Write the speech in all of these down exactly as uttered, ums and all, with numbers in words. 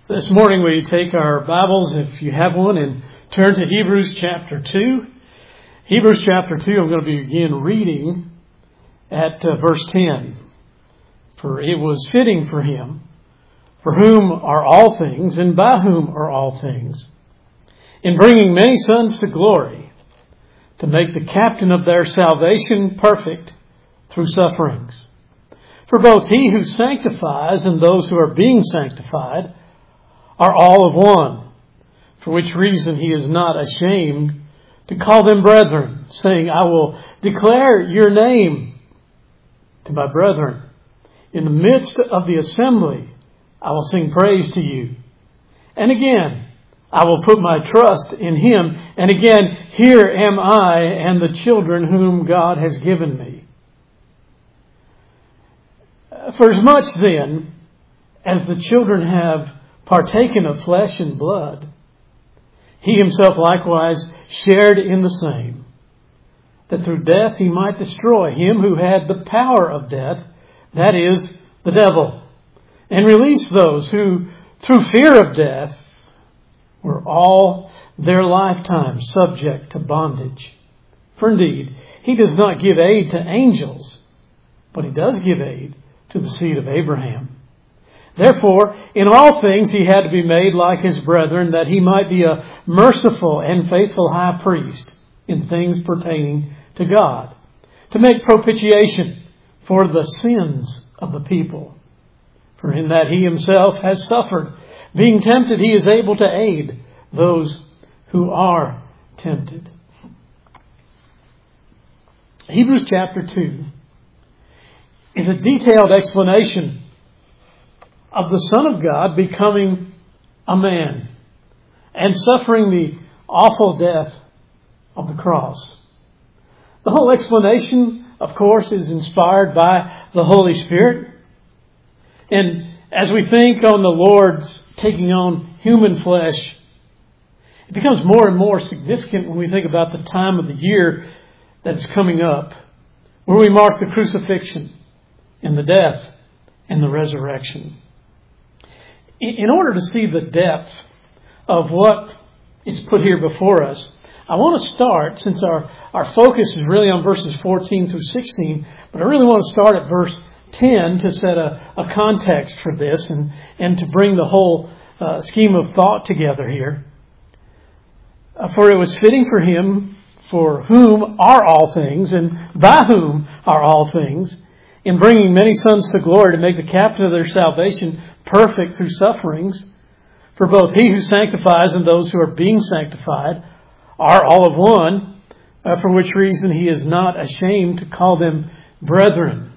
This morning we take our Bibles, if you have one, and turn to Hebrews chapter two. Hebrews chapter two, I'm going to begin reading at uh, verse ten. For it was fitting for him, for whom are all things, and by whom are all things, in bringing many sons to glory, to make the captain of their salvation perfect through sufferings. For both he who sanctifies and those who are being sanctified are all of one, for which reason he is not ashamed to call them brethren, saying, I will declare your name to my brethren. In the midst of the assembly, I will sing praise to you. And again, I will put my trust in him. And again, here am I and the children whom God has given me. For as much then as the children have partaken of flesh and blood, he himself likewise shared in the same, that through death he might destroy him who had the power of death, that is, the devil, and release those who, through fear of death, were all their lifetime subject to bondage. For indeed, he does not give aid to angels, but he does give aid to the seed of Abraham. Therefore, in all things he had to be made like his brethren, that he might be a merciful and faithful high priest in things pertaining to God, to make propitiation for the sins of the people. For in that he himself has suffered, being tempted, he is able to aid those who are tempted. Hebrews chapter two is a detailed explanation of the Son of God becoming a man and suffering the awful death of the cross. The whole explanation, of course, is inspired by the Holy Spirit. And as we think on the Lord's taking on human flesh, it becomes more and more significant when we think about the time of the year that is coming up, where we mark the crucifixion and the death and the resurrection. In order to see the depth of what is put here before us, I want to start, since our, our focus is really on verses fourteen through sixteen, but I really want to start at verse ten to set a, a context for this and, and to bring the whole uh, scheme of thought together here. Uh, for it was fitting for him, for whom are all things, and by whom are all things, in bringing many sons to glory, to make the captain of their salvation perfect through sufferings. For both he who sanctifies and those who are being sanctified are all of one, uh, for which reason he is not ashamed to call them brethren.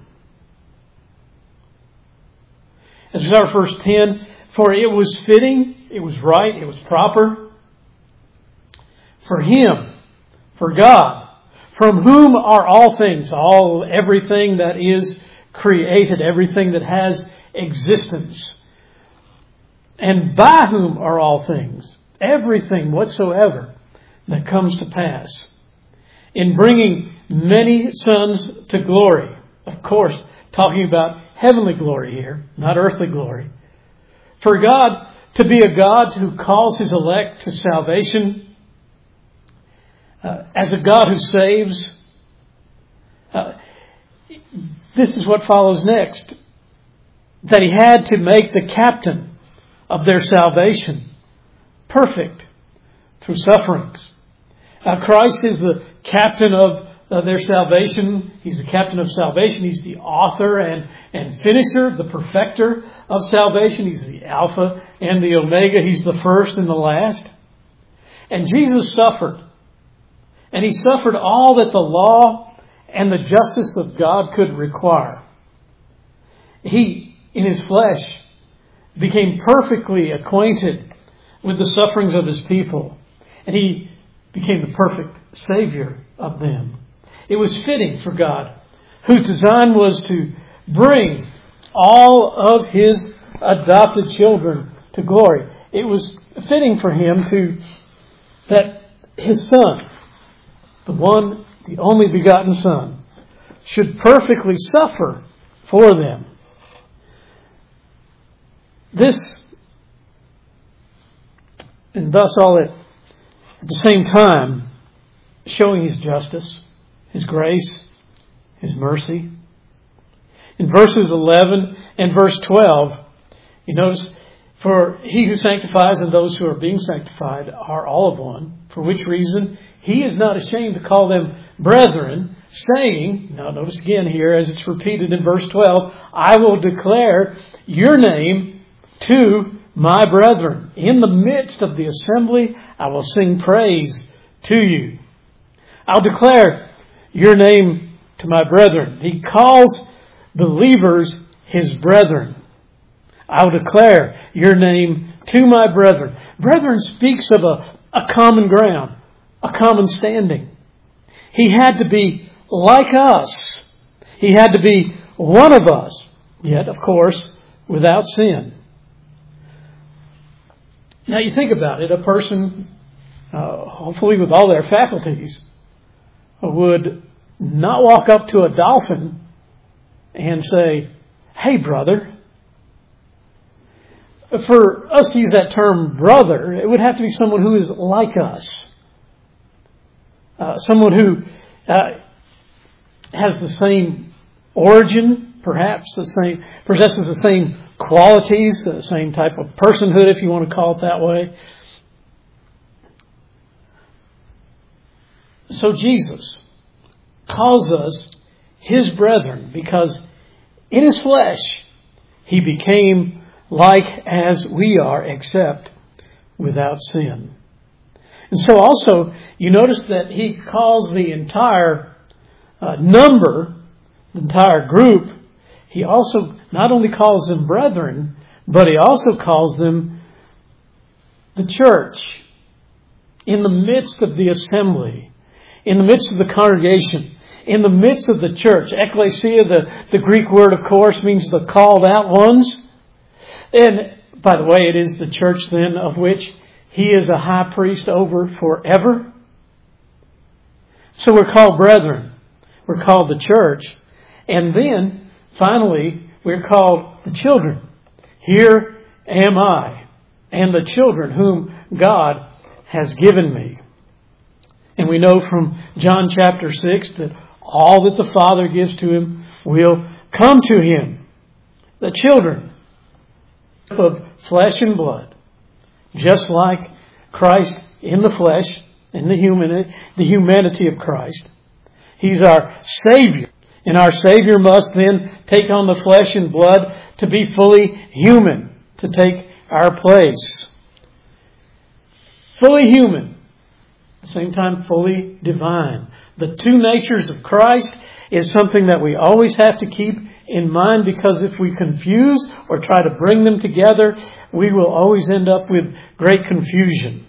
As we start verse ten, for it was fitting, it was right, it was proper for him, for God, from whom are all things, all everything that is created, everything that has existence, and by whom are all things, everything whatsoever that comes to pass, in bringing many sons to glory. Of course, talking about heavenly glory here, not earthly glory. For God to be a God who calls his elect to salvation, uh, as a God who saves, uh, this is what follows next. That he had to make the captain of their salvation perfect through sufferings. Uh, Christ is the captain of uh, their salvation. He's the captain of salvation. He's the author and, and finisher, the perfecter of salvation. He's the Alpha and the Omega. He's the first and the last. And Jesus suffered. And he suffered all that the law and the justice of God could require. He, in his flesh, became perfectly acquainted with the sufferings of his people. And he became the perfect Savior of them. It was fitting for God, whose design was to bring all of his adopted children to glory. It was fitting for him to, that his Son, the one, the only begotten Son, should perfectly suffer for them. This And thus all at, at the same time showing His justice, His grace, His mercy. In verses eleven and verse twelve, you notice, for He who sanctifies and those who are being sanctified are all of one, for which reason He is not ashamed to call them brethren, saying, now notice again here as it's repeated in verse twelve, I will declare your name to my brethren. In the midst of the assembly, I will sing praise to you. I'll declare your name to my brethren. He calls believers His brethren. I'll declare your name to my brethren. Brethren speaks of a, a common ground, a common standing. He had to be like us. He had to be one of us, yet, of course, without sin. Now you think about it, a person, uh, hopefully with all their faculties, would not walk up to a dolphin and say, hey brother. For us to use that term brother, it would have to be someone who is like us. Uh, someone who uh, has the same origin, perhaps the same, possesses the same qualities, the same type of personhood, if you want to call it that way. So Jesus calls us His brethren because in His flesh He became like as we are, except without sin. And so also, you notice that He calls the entire uh, number, the entire group, He also not only calls them brethren, but He also calls them the church. In the midst of the assembly, in the midst of the congregation, in the midst of the church. Ekklesia, the, the Greek word, of course, means the called out ones. And, by the way, it is the church then of which He is a high priest over forever. So we're called brethren. We're called the church. And then, finally, we're called the children. Here am I, and the children whom God has given me. And we know from John chapter six that all that the Father gives to Him will come to Him. The children of flesh and blood, just like Christ in the flesh, in the human, the humanity of Christ. He's our Savior. And our Savior must then take on the flesh and blood to be fully human, to take our place. Fully human, at the same time fully divine. The two natures of Christ is something that we always have to keep in mind, because if we confuse or try to bring them together, we will always end up with great confusion.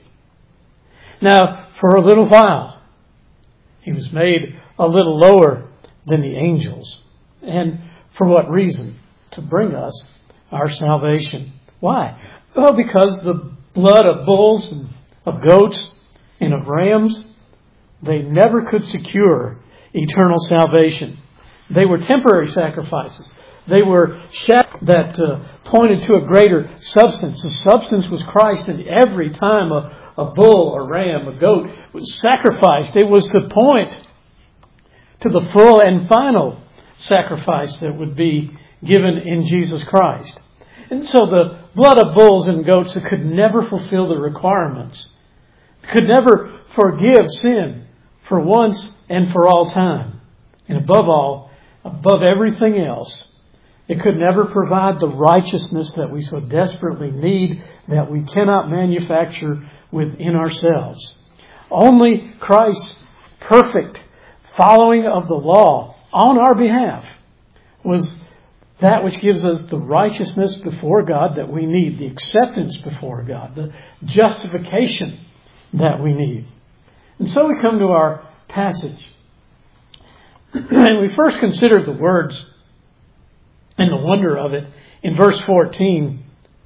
Now, for a little while, He was made a little lower than the angels. And for what reason? To bring us our salvation. Why? Well, because the blood of bulls and of goats and of rams, they never could secure eternal salvation. They were temporary sacrifices. They were shadows that uh, pointed to a greater substance. The substance was Christ, and every time a, a bull, a ram, a goat was sacrificed, it was to point to the full and final sacrifice that would be given in Jesus Christ. And so the blood of bulls and goats that could never fulfill the requirements, could never forgive sin for once and for all time. And above all, above everything else, it could never provide the righteousness that we so desperately need, that we cannot manufacture within ourselves. Only Christ's perfect following of the law on our behalf was that which gives us the righteousness before God that we need, the acceptance before God, the justification that we need. And so we come to our passage. And we first consider the words and the wonder of it in verse fourteen.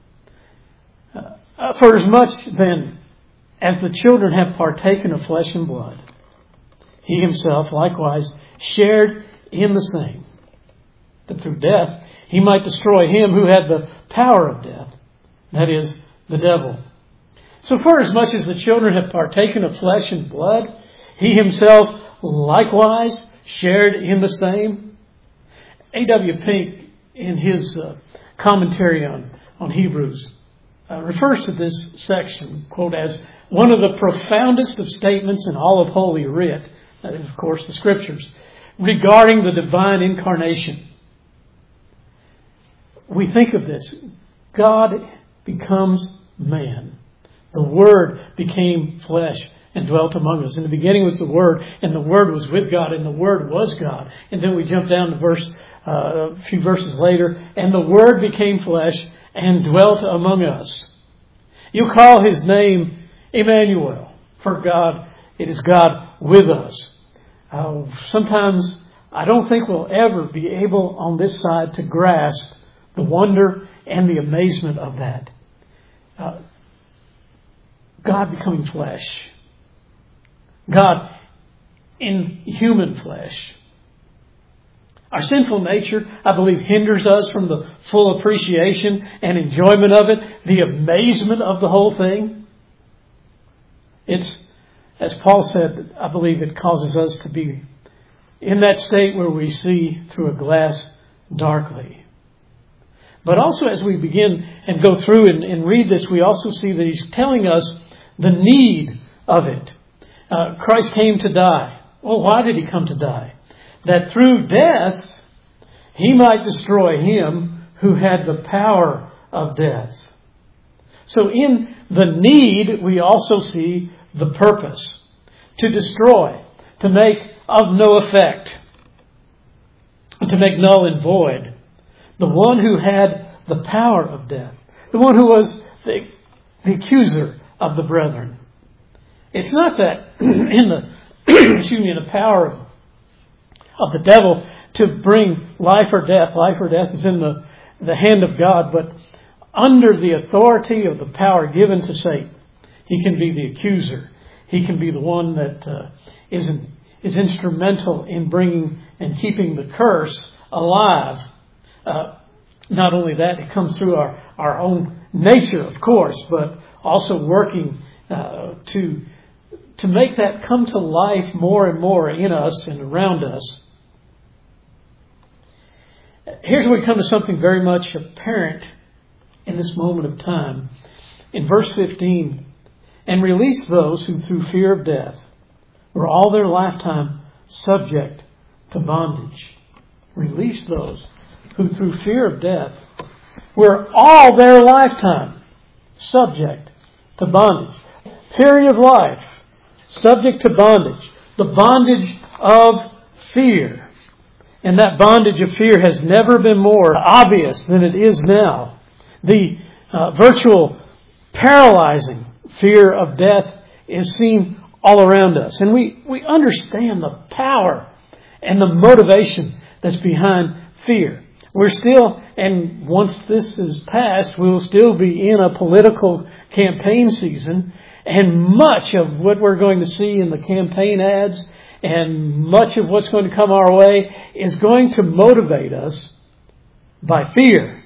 Uh, For as much then as the children have partaken of flesh and blood, He Himself likewise shared in the same, that through death He might destroy him who had the power of death, that is, the devil, So for as much as the children have partaken of flesh and blood, he himself likewise shared in the same. A W Pink, in his uh, commentary on, on Hebrews, uh, refers to this section, quote, as one of the profoundest of statements in all of Holy Writ, that is, of course, the Scriptures, regarding the divine incarnation. We think of this. God becomes man. The Word became flesh and dwelt among us. In the beginning was the Word, and the Word was with God, and the Word was God. And then we jump down to verse, uh, a few verses later, and the Word became flesh and dwelt among us. You call His name Emmanuel, for God, it is God with us. Uh, sometimes I don't think we'll ever be able on this side to grasp the wonder and the amazement of that. Uh, God becoming flesh. God in human flesh. Our sinful nature, I believe, hinders us from the full appreciation and enjoyment of it, the amazement of the whole thing. It's, as Paul said, I believe it causes us to be in that state where we see through a glass darkly. But also as we begin and go through and, and read this, we also see that he's telling us the need of it. Uh, Christ came to die. Well, why did he come to die? That through death, he might destroy him who had the power of death. So in the need, we also see the purpose. To destroy, to make of no effect, to make null and void. The one who had the power of death. The one who was the, the accuser of the brethren. It's not that in the excuse me, in the power of the devil to bring life or death. Life or death is in the, the hand of God, but under the authority of the power given to Satan, he can be the accuser. He can be the one that uh, is, in, is instrumental in bringing and keeping the curse alive. Uh, not only that, it comes through our, our own nature, of course, but also working uh, to to make that come to life more and more in us and around us. Here's where we come to something very much apparent in this moment of time. In verse fifteen, and release those who through fear of death were all their lifetime subject to bondage. Release those who through fear of death were all their lifetime subject to bondage. Period of life, subject to bondage. The bondage of fear. And that bondage of fear has never been more obvious than it is now. The uh, virtual paralyzing fear of death is seen all around us. And we, we understand the power and the motivation that's behind fear. We're still, and once this is passed, we'll still be in a political campaign season. And much of what we're going to see in the campaign ads and much of what's going to come our way is going to motivate us by fear.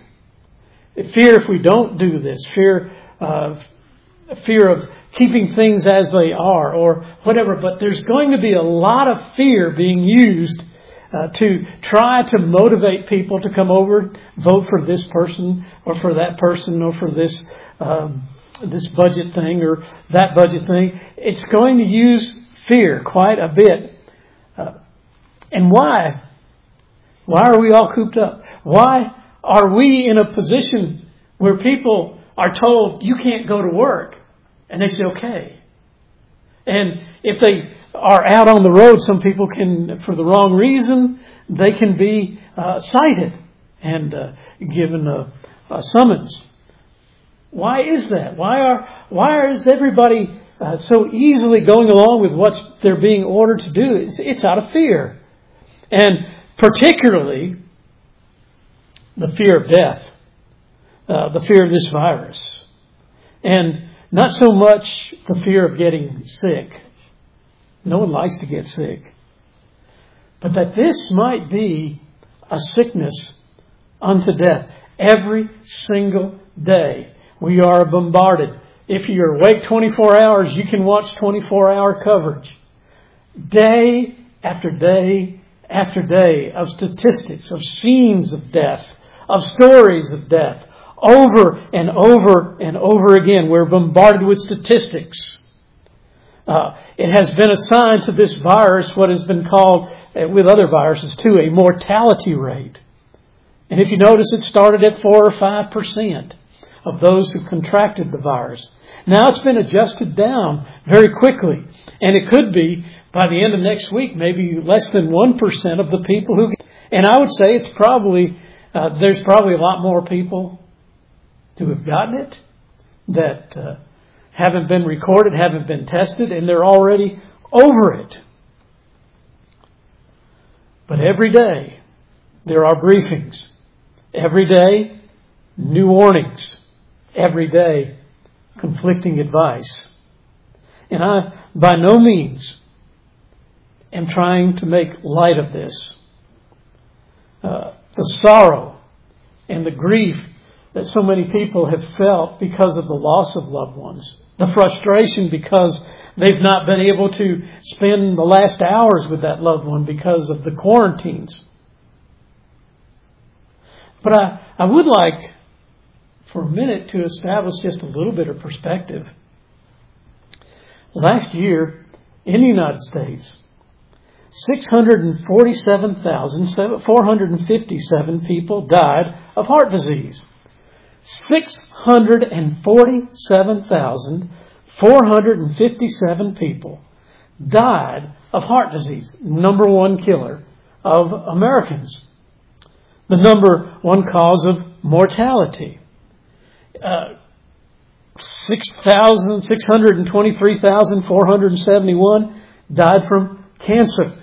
Fear if we don't do this. Fear of, fear of keeping things as they are or whatever. But there's going to be a lot of fear being used uh, to try to motivate people to come over, vote for this person or for that person or for this um, this budget thing or that budget thing. It's going to use fear quite a bit. Uh, and why? Why are we all cooped up? Why are we in a position where people are told you can't go to work? And they say, okay. And if they are out on the road, some people can, for the wrong reason, they can be uh, cited and uh, given a, a summons. Why is that? Why are why is everybody uh, so easily going along with what they're being ordered to do? It's, it's out of fear. And particularly the fear of death, uh, the fear of this virus. And not so much the fear of getting sick. No one likes to get sick. But that this might be a sickness unto death. Every single day we are bombarded, if you're awake twenty-four hours, you can watch twenty-four hour coverage. Day after day after day of statistics, of scenes of death, of stories of death. Over and over and over again, we're bombarded with statistics. Uh, it has been assigned to this virus what has been called, uh, with other viruses too, a mortality rate. And if you notice, it started at four or five percent of those who contracted the virus. Now it's been adjusted down very quickly. And it could be, by the end of next week, maybe less than one percent of the people who... And I would say it's probably, uh, there's probably a lot more people who have gotten it that uh, haven't been recorded, haven't been tested, and they're already over it. But every day, there are briefings. Every day, new warnings. Every day, conflicting advice. And I, by no means, am trying to make light of this. Uh, the sorrow and the grief that so many people have felt because of the loss of loved ones. The frustration because they've not been able to spend the last hours with that loved one because of the quarantines. But I, I would like, for a minute, to establish just a little bit of perspective. Last year, in the United States, six hundred forty-seven thousand four hundred fifty-seven people died of heart disease. six hundred forty-seven thousand four hundred fifty-seven people died of heart disease, number one killer of Americans. The number one cause of mortality. Uh, six hundred twenty-three thousand four hundred seventy-one died from cancer.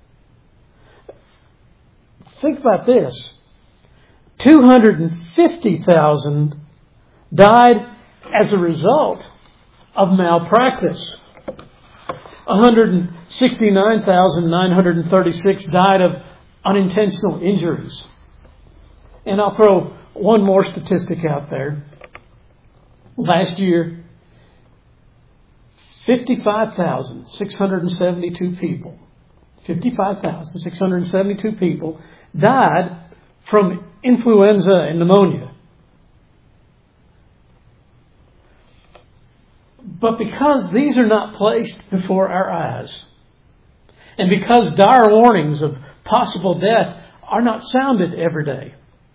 Think about this. two hundred fifty thousand died as a result of malpractice. one hundred sixty-nine thousand nine hundred thirty-six died of unintentional injuries. And I'll throw one more statistic out there. Last year, fifty-five thousand six hundred seventy-two people, fifty-five thousand six hundred seventy-two people died from influenza and pneumonia. But because these are not placed before our eyes, and because dire warnings of possible death are not sounded every day,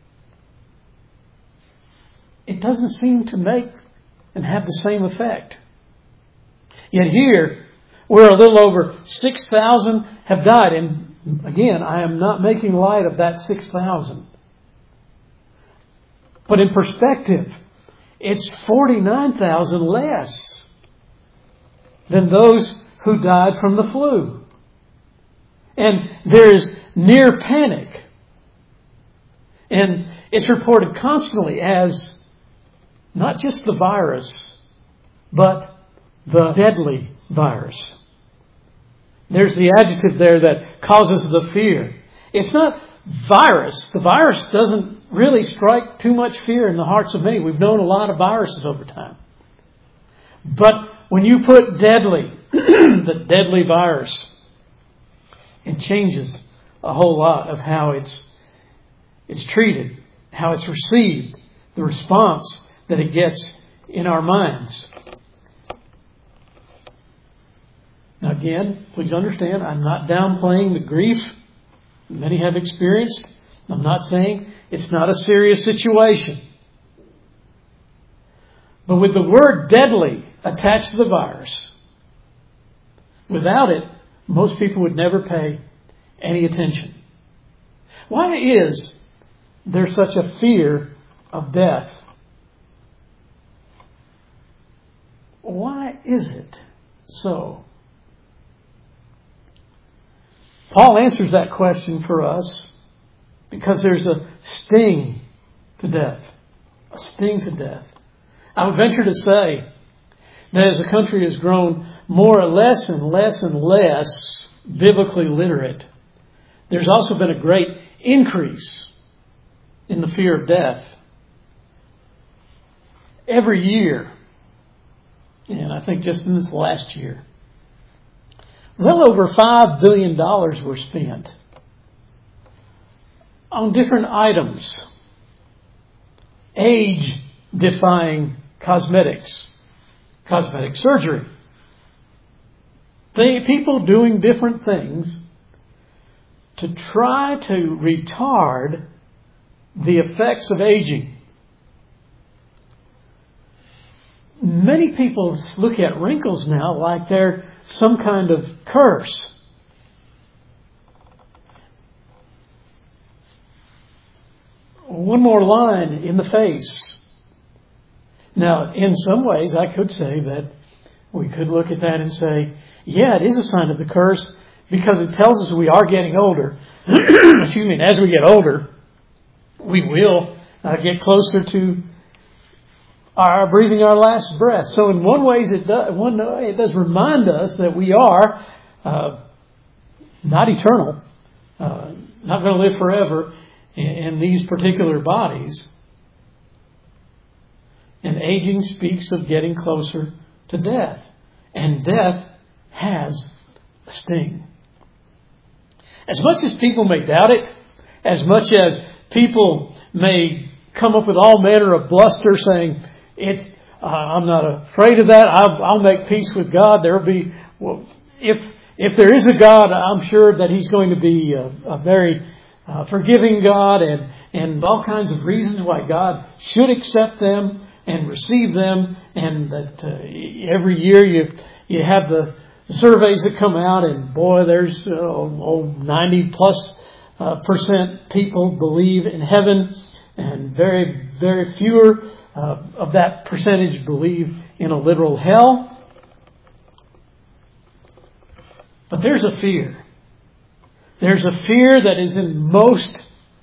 it doesn't seem to make and have the same effect. Yet here, where a little over six thousand have died, and again, I am not making light of that six thousand. But in perspective, it's forty-nine thousand less than those who died from the flu. And there is near panic. And it's reported constantly as not just the virus, but the deadly virus. There's the adjective there that causes the fear. It's not virus. The virus doesn't really strike too much fear in the hearts of many. We've known a lot of viruses over time. But when you put deadly, the deadly virus, it changes a whole lot of how it's it's treated, how it's received, the response that it gets in our minds. Now again, please understand, I'm not downplaying the grief many have experienced. I'm not saying it's not a serious situation. But with the word deadly attached to the virus, without it, most people would never pay any attention. Why is there such a fear of death? Why is it so? Paul answers that question for us because there's a sting to death. A sting to death. I would venture to say that as the country has grown more or less and less and less biblically literate, there's also been a great increase in the fear of death. Every year, And I think just in this last year, well over five billion dollars were spent on different items, age-defying cosmetics, cosmetic surgery. They, people doing different things to try to retard the effects of aging. Many people look at wrinkles now like they're some kind of curse. One more line in the face. Now, in some ways, I could say that we could look at that and say, yeah, it is a sign of the curse because it tells us we are getting older. Excuse me, and as we get older, we will uh, get closer to our breathing our last breath. So in one ways, it does, one way it does remind us that we are uh, not eternal, uh, not going to live forever in, in these particular bodies. And aging speaks of getting closer to death. And death has a sting. As much as people may doubt it, as much as people may come up with all manner of bluster saying, "It's uh, I'm not afraid of that. I'll, I'll make peace with God. There'll be well, if if there is a God, I'm sure that He's going to be a, a very uh, forgiving God, and and all kinds of reasons why God should accept them and receive them, and that uh, every year you you have the surveys that come out, and boy, there's uh, oh, ninety plus uh, percent people believe in heaven, and very very fewer uh, of that percentage believe in a literal hell. But there's a fear. There's a fear that is in most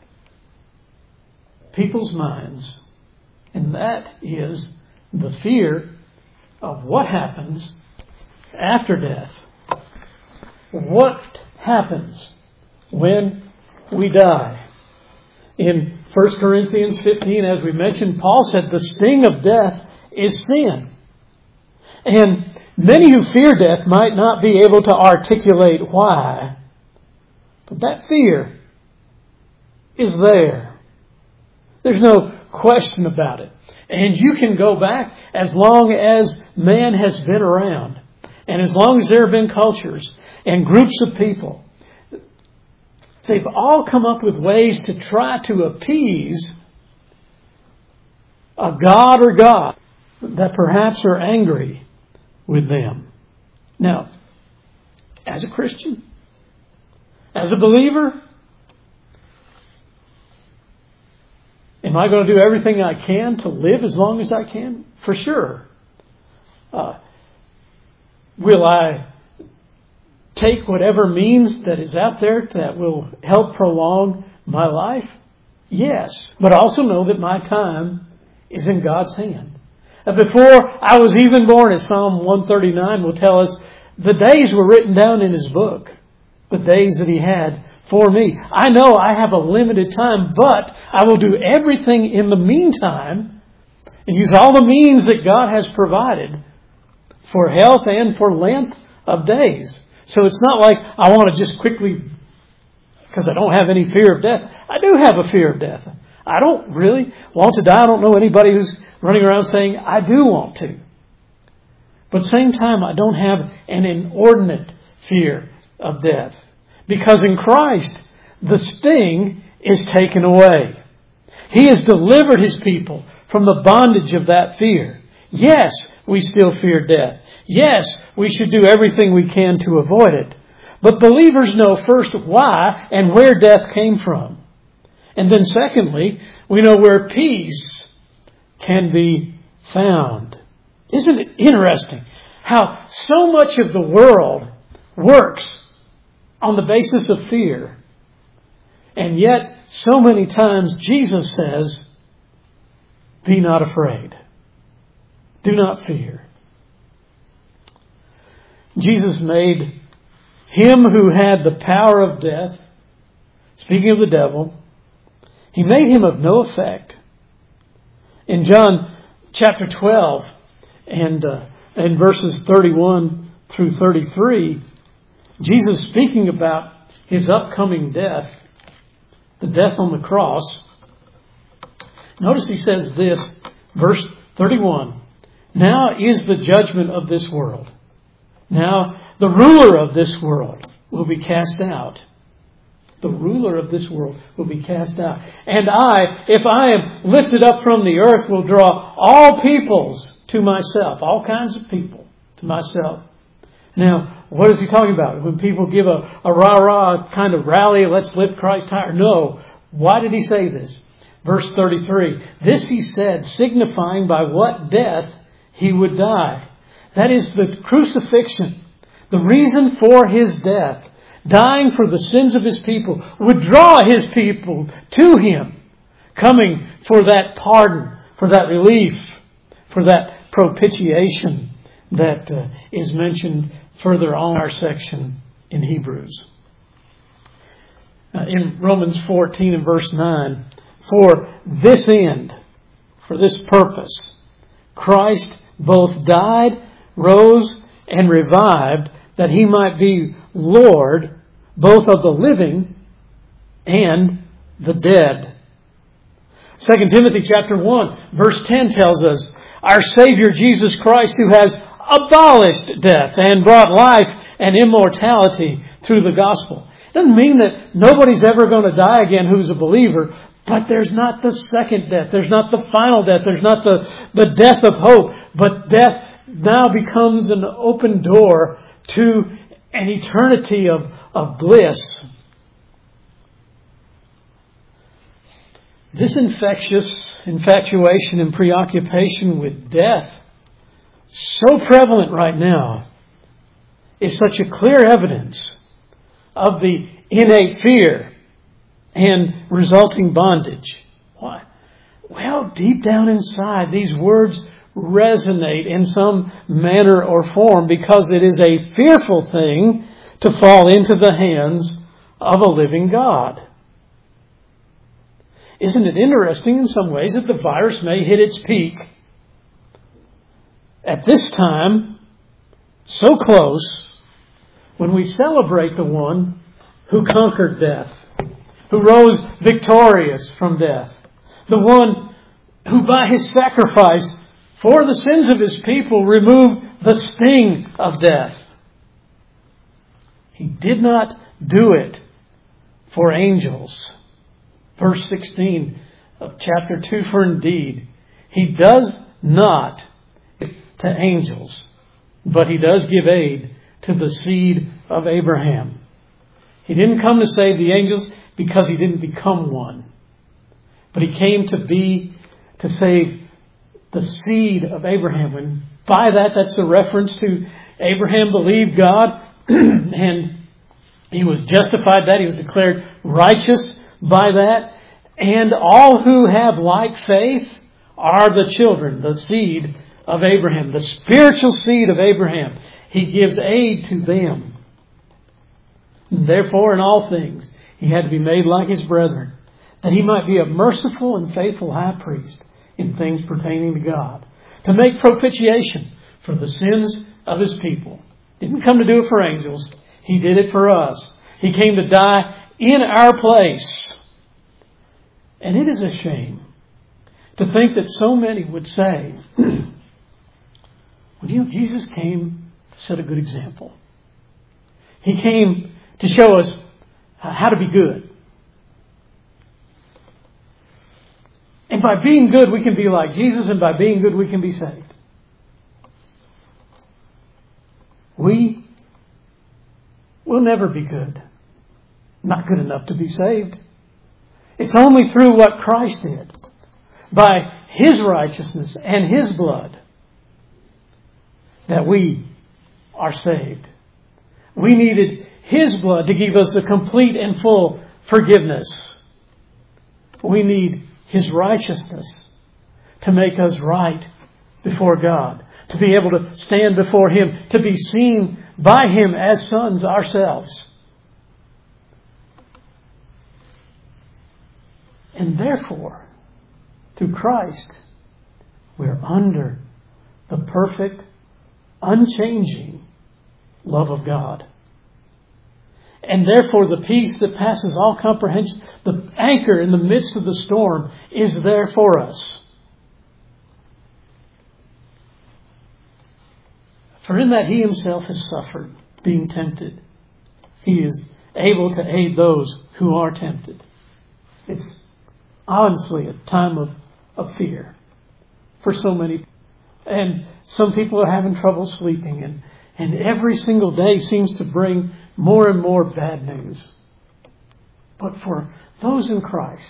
people's minds, and that is the fear of what happens after death. What happens when we die? In First Corinthians fifteen, as we mentioned, Paul said the sting of death is sin. And many who fear death might not be able to articulate why, but that fear is there. There's no question about it. And you can go back as long as man has been around, and as long as there have been cultures and groups of people, they've all come up with ways to try to appease a god or God that perhaps are angry with them. Now, as a Christian, as a believer, am I going to do everything I can to live as long as I can? For sure. Uh, will I take whatever means that is out there that will help prolong my life? Yes. But also know that my time is in God's hand. Before I was even born, as Psalm one thirty-nine will tell us, the days were written down in His book. The days that He had for me. I know I have a limited time, but I will do everything in the meantime and use all the means that God has provided for health and for length of days. So it's not like I want to just quickly, because I don't have any fear of death. I do have a fear of death. I don't really want to die. I don't know anybody who's running around saying, I do want to. But at the same time, I don't have an inordinate fear of death. Because in Christ, the sting is taken away. He has delivered His people from the bondage of that fear. Yes, we still fear death. Yes, we should do everything we can to avoid it. But believers know first why and where death came from. And then secondly, we know where peace can be found. Isn't it interesting how so much of the world works on the basis of fear? And yet, so many times Jesus says, be not afraid. Do not fear. Jesus made Him who had the power of death, speaking of the devil, He made Him of no effect. In John chapter twelve and uh, in verses thirty-one through thirty-three, Jesus speaking about His upcoming death, the death on the cross. Notice He says this, verse thirty-one, "Now is the judgment of this world. Now the ruler of this world will be cast out." The ruler of this world will be cast out. "And I, if I am lifted up from the earth, will draw all peoples to myself." All kinds of people to myself. Now, what is He talking about? When people give a, a rah-rah kind of rally, let's lift Christ higher. No. Why did He say this? Verse thirty-three, "This He said, signifying by what death He would die." That is the crucifixion. The reason for His death, dying for the sins of His people, would draw His people to Him, coming for that pardon, for that relief, for that propitiation that uh, is mentioned further on our section in Hebrews. Uh, in Romans fourteen and verse nine, "For this end," for this purpose, "Christ both died, rose, and revived, that He might be Lord both of the living and the dead." Second Timothy chapter one, verse ten tells us, "Our Savior Jesus Christ, who has abolished death and brought life and immortality through the gospel." It doesn't mean that nobody's ever going to die again who's a believer, but there's not the second death. There's not the final death. There's not the, the death of hope. But death now becomes an open door to an eternity of, of bliss. This infectious infatuation and preoccupation with death, so prevalent right now, is such a clear evidence of the innate fear and resulting bondage. Why? Well, deep down inside, these words resonate in some manner or form because it is a fearful thing to fall into the hands of a living God. Isn't it interesting in some ways that the virus may hit its peak at this time, so close, when we celebrate the one who conquered death, who rose victorious from death, the one who by His sacrifice for the sins of His people removed the sting of death. He did not do it for angels. Verse sixteen of chapter two, "For indeed, He does not to angels, but He does give aid to the seed of Abraham." He didn't come to save the angels because He didn't become one. But He came to be, to save the seed of Abraham. And by that, that's a reference to Abraham believed God and he was justified that. He was declared righteous by that. And all who have like faith are the children, the seed of Abraham, the spiritual seed of Abraham. He gives aid to them. Therefore, in all things, He had to be made like His brethren, that He might be a merciful and faithful high priest in things pertaining to God, to make propitiation for the sins of His people. Didn't come to do it for angels. He did it for us. He came to die in our place. And it is a shame to think that so many would say, well, you know, Jesus came to set a good example. He came to show us how to be good. And by being good, we can be like Jesus, and by being good, we can be saved. We will never be good. Not good enough to be saved. It's only through what Christ did, by His righteousness and His blood, that we are saved. We needed His blood to give us the complete and full forgiveness. We need His righteousness to make us right before God, to be able to stand before Him, to be seen by Him as sons ourselves. And therefore, through Christ, we're under the perfect unchanging love of God. And therefore the peace that passes all comprehension, the anchor in the midst of the storm, is there for us. For in that He Himself has suffered, being tempted, He is able to aid those who are tempted. It's honestly a time of, of fear for so many. And some people are having trouble sleeping, and, and every single day seems to bring more and more bad news. But for those in Christ,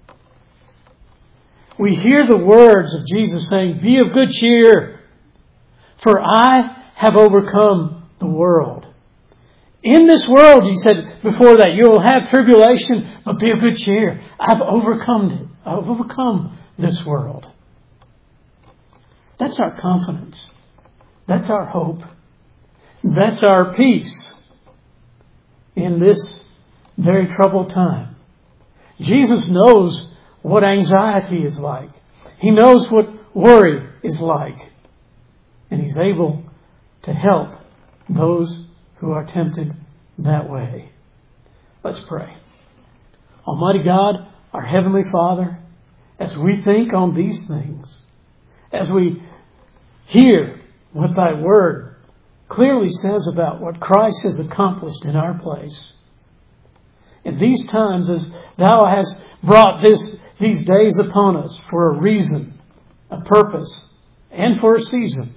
we hear the words of Jesus saying, "Be of good cheer, for I have overcome the world." In this world, He said before that, you'll have tribulation, but be of good cheer. I've overcome it. I've overcome this world. That's our confidence. That's our hope. That's our peace in this very troubled time. Jesus knows what anxiety is like. He knows what worry is like. And He's able to help those who are tempted that way. Let's pray. Almighty God, our Heavenly Father, as we think on these things, as we hear what Thy Word clearly says about what Christ has accomplished in our place, in these times as Thou hast brought this these days upon us for a reason, a purpose, and for a season,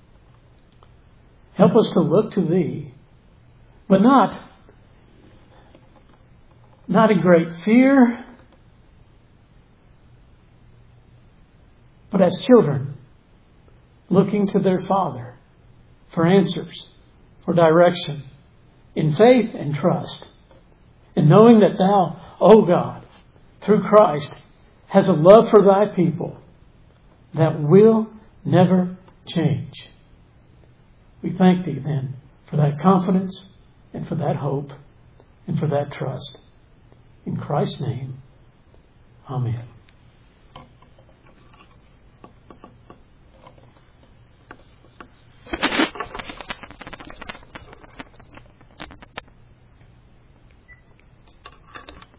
help us to look to Thee, but not, not in great fear, but as children looking to their Father for answers, for direction, in faith and trust, and knowing that Thou, O God, through Christ, has a love for Thy people that will never change. We thank Thee then for that confidence and for that hope and for that trust. In Christ's name, Amen.